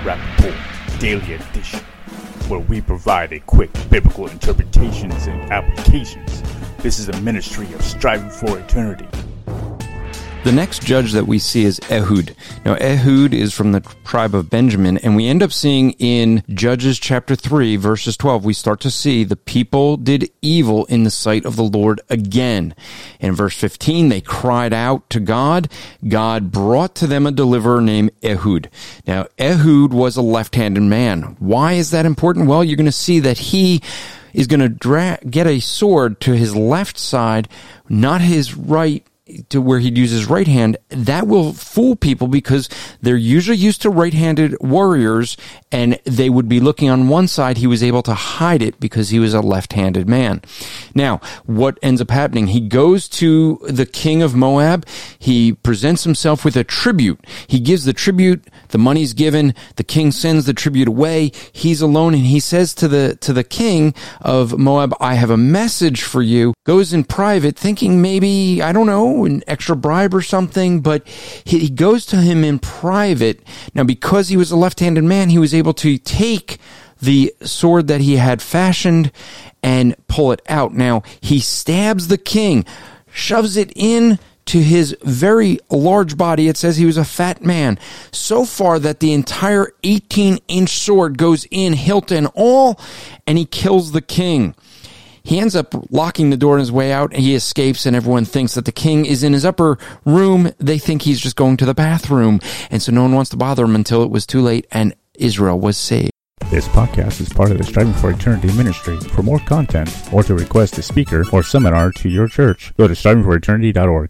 Rappaport Daily Edition, where we provide a quick biblical interpretations and applications. This is a ministry of striving for eternity. The next judge that we see is Ehud. Now, Ehud is from the tribe of Benjamin, and we end up seeing in Judges chapter 3, verses 12, we start to see the people did evil in the sight of the Lord again. In verse 15, they cried out to God. God brought to them a deliverer named Ehud. Now, Ehud was a left-handed man. Why is that important? Well, you're going to see that he is going to get a sword to his left side, not his right, to where he'd use his right hand. That will fool people because they're usually used to right-handed warriors, and they would be looking on one side. He was able to hide it because he was a left-handed man. Now, what ends up happening? He goes to the king of Moab. He presents himself with a tribute. He gives the tribute. The money's given. The king sends the tribute away. He's alone, and he says to the king of Moab, "I have a message for you." Goes in private, thinking maybe, I don't know, an extra bribe or something, but he goes to him in private. Now, because he was a left-handed man, he was able to take the sword that he had fashioned and pull it out. Now, he stabs the king, shoves it in to his very large body. It says he was a fat man, so far that the entire 18-inch sword goes in, hilt and all, and he kills the king. He ends up locking the door on his way out, and he escapes, and everyone thinks that the king is in his upper room. They think he's just going to the bathroom, and so no one wants to bother him until it was too late, and Israel was saved. This podcast is part of the Striving for Eternity ministry. For more content, or to request a speaker or seminar to your church, go to strivingforeternity.org.